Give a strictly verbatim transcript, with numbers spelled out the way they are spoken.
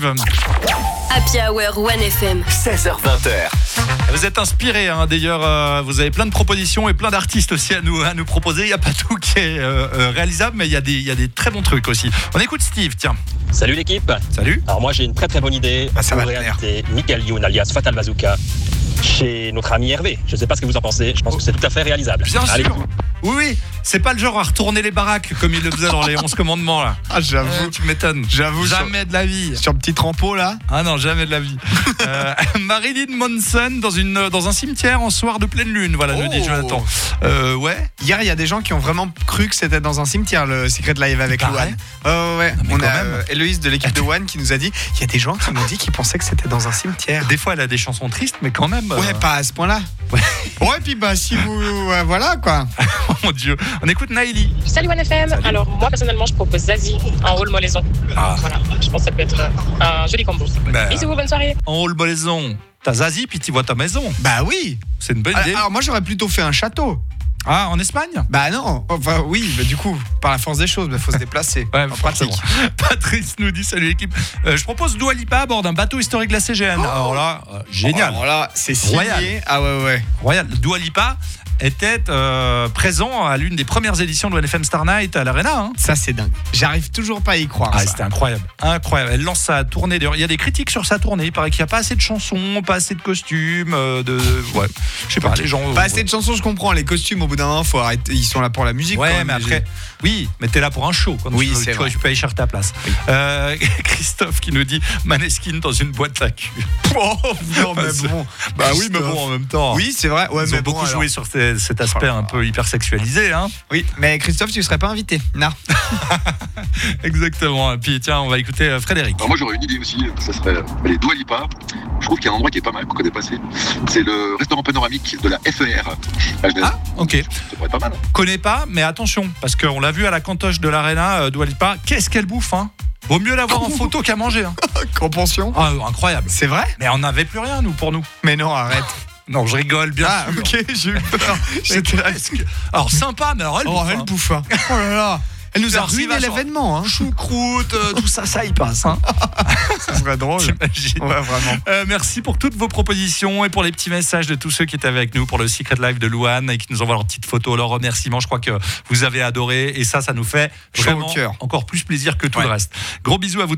live. Happy Hour One F M. seize heures vingt. Vous êtes inspirés, hein, d'ailleurs, euh, vous avez plein de propositions et plein d'artistes aussi à nous, à nous proposer. Il n'y a pas tout qui est euh, euh, réalisable, mais il y, a des, il y a des très bons trucs aussi. On écoute Steve, tiens. Salut l'équipe. Salut. Alors moi j'ai une très très bonne idée Ah, ça pour va te plaire. réinviter Michael Youn alias Fatal Bazooka chez notre ami Hervé. Je ne sais pas ce que vous en pensez, je pense que c'est tout à fait réalisable. Bien Allez. sûr. Oui, oui, c'est pas le genre à retourner les baraques comme il le faisait dans les onze commandements là. Ah, j'avoue. Euh, tu m'étonnes. J'avoue, Jamais de la vie. Sur le petit trempeau là. Ah non, jamais de la vie. euh, Marilyn Manson dans, une, dans un cimetière en soir de pleine lune, voilà, nous Oh. dit Jonathan. Euh, ouais. Hier, il y a des gens qui ont vraiment cru que c'était dans un cimetière le Secret Live avec Pareil. Louane. Oh, ouais. Non, mais On quand a même. euh, Héloïse de l'équipe de One qui nous a dit il y a des gens qui m'ont dit qu'ils pensaient que c'était dans un cimetière. Des fois, elle a des chansons tristes, mais quand même. Ouais, euh, pas à ce point-là. Ouais. Ouais, puis bah si vous. euh, voilà quoi. Oh mon Dieu. On écoute Naïli. Salut One F M. Salut. Alors moi personnellement je propose Zazie en rôle molaison. Ah. Voilà, je pense que ça peut être un joli combo. Bah, Bisous, bonne soirée. en haut le bolaison. T'as Zazie, puis tu vois ta maison. Bah oui. C'est une bonne idée. Alors moi j'aurais plutôt fait un château. Ah, en Espagne? Bah non. Enfin oui, mais du coup, par la force des choses, il faut se déplacer. Ouais, En pratique. forcément. Patrice nous dit salut l'équipe. Euh, je propose Dua Lipa à bord d'un bateau historique de la C G N. Oh. Alors là, euh, génial. Alors là, c'est signé. Royal. Ah ouais ouais. Royal. Dua Lipa était euh, présent à l'une des premières éditions de One F M Star Night à l'Arena. Hein. Ça c'est dingue. J'arrive toujours pas à y croire. Ah, ça. c'était incroyable, incroyable. Elle lance sa tournée. Il y a des critiques sur sa tournée. Il paraît qu'il n'y a pas assez de chansons, pas assez de costumes, euh, de, ouais, je sais pas. Les gens. Pas assez de chansons, je comprends. Les costumes, au bout d'un moment, faut arrêter. Ils sont là pour la musique. Ouais, quand même, mais les- après, oui, mais t'es là pour un show. Quand Oui, tu, c'est tu, vois, vrai. tu peux aller chercher ta place. Euh, Christophe qui nous dit Maneskin dans une boîte à cul. Oh, non, mais C'est- bon. Bah oui, mais bon, en même temps. Oui, c'est vrai. Ouais, Ils mais ont beaucoup bon, joué alors. sur ces- cet aspect un peu hyper sexualisé, hein. Oui, mais Christophe, tu serais pas invité. Non. Exactement. Et puis tiens, on va écouter euh, Frédéric. Alors moi j'aurais une idée aussi, ça serait les Dua Lipa. Je trouve qu'il y a un endroit qui est pas mal, qu'on connaît pas assez. C'est le restaurant panoramique de la F E R. H D S. Ah, ok. Ça pourrait être pas mal. Connais pas, mais attention, parce qu'on l'a vu à la cantoche de l'Arena, euh, Dua Lipa. Qu'est-ce qu'elle bouffe, hein. Vaut mieux l'avoir en photo qu'à manger. Hein. Qu'en pension. Ah, incroyable. C'est vrai. Mais on n'avait plus rien, nous, pour nous. Mais non, arrête. Non, je rigole, bien Ah, sûr. ok, j'ai eu peur. J'étais là. Alors, sympa, mais alors elle Oh, bouffe, elle hein. bouffe. hein. Oh là là. Elle nous a Alors, s'il ruiné va sur- l'événement. Hein. Choucroute, euh, tout ça, ça y passe. Hein. Ça serait drôle. J'imagine. Ouais, vraiment. Euh, merci pour toutes vos propositions et pour les petits messages de tous ceux qui étaient avec nous pour le Secret Live de Louane et qui nous envoient leurs petites photos, leurs remerciements. Je crois que vous avez adoré et ça, ça nous fait Chaud au vraiment cœur. encore plus plaisir que tout Ouais. le reste. Gros bisous à vous.